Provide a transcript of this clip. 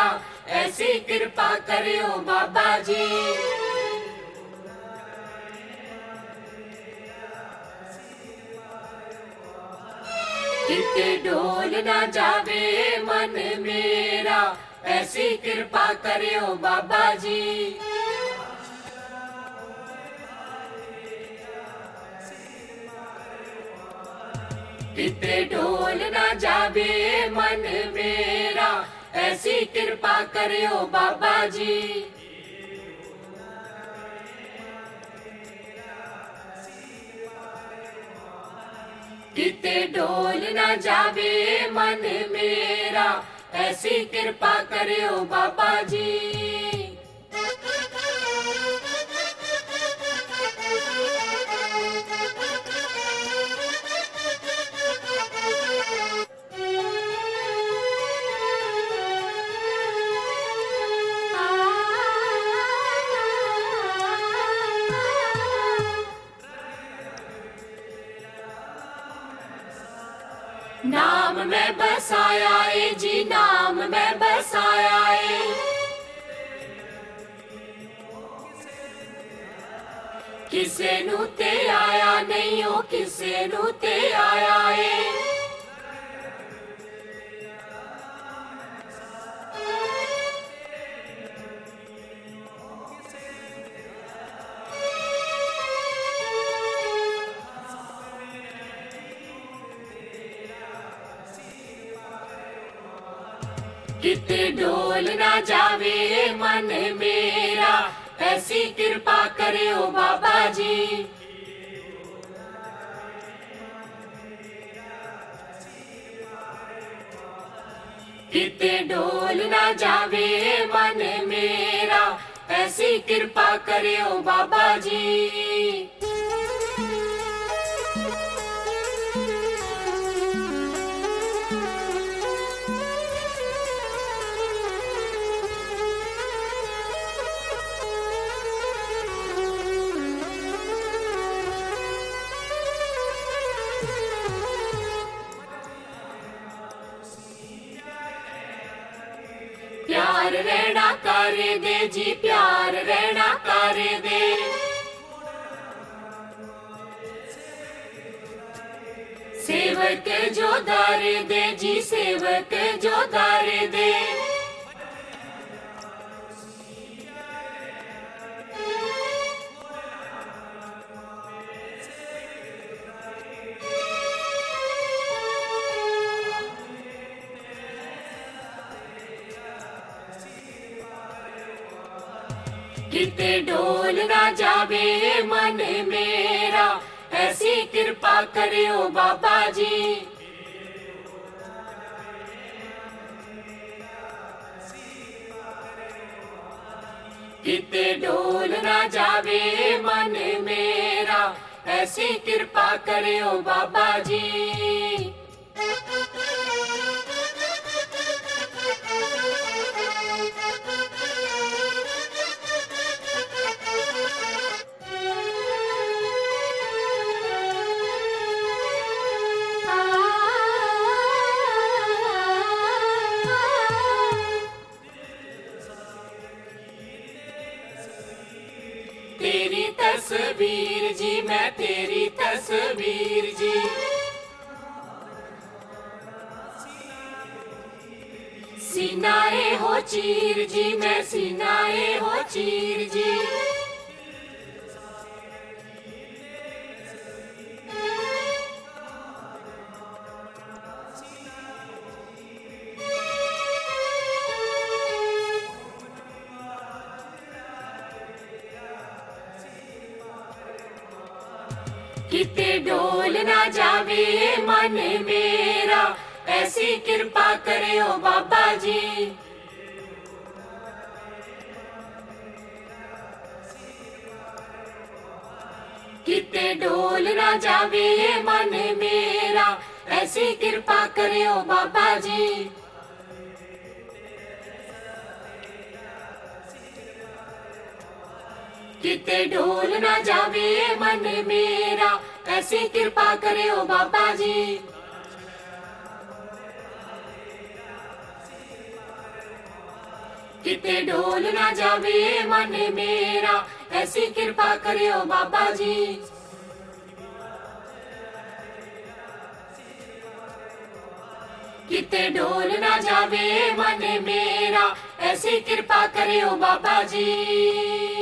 ऐसी कृपा करियो बाबा जी। किते डोल ना जावे मन मेरा, ऐसी कृपा करियो बाबा जी। किते डोल ना जावे मन मेरा, ऐसी कृपा करियो बाबा जी। किते डोल ना जावे मन मेरा, ऐसी कृपा करियो बाबा जी। नाम में बसाया है जी, नाम में बसाया है। किसे नू ते आया नहीं हो, किसे नू ते आया है। किते डोल ना जावे मन मेरा, ऐसी कृपा करियो बाबा जी। किते डोल ना जावे मन मेरा, ऐसी कृपा करियो बाबा जी। प्यार रहना कर दे जी, प्यार रहना कर दे। सेवक जो दार दे जी, सेवक जो दार दे। किते डोल ना जावे मन मेरा, ऐसी कृपा करियो बाबा जी। किते डोल ना जावे मन मेरा, ऐसी कृपा करियो बाबा जी। तेरी तस्वीर जी, मैं तेरी तस्वीर जी। सीनाए हो चीर जी, मैं सीनाए हो चीर जी। किते डोल ना जावे मन मेरा, ऐसी कृपा करियो बाबा जी। किते डोल ना जावे मन मेरा, ऐसी कृपा करियो बाबा जी। किते डोल ना जावे मन मेरा, ऐसी कृपा करियो बाबा जी। किते डोल ना जावे मन मेरा, ऐसी कृपा करियो बाबा जी। किते डोल ना जावे मन मेरा, ऐसी कृपा करियो बाबा जी।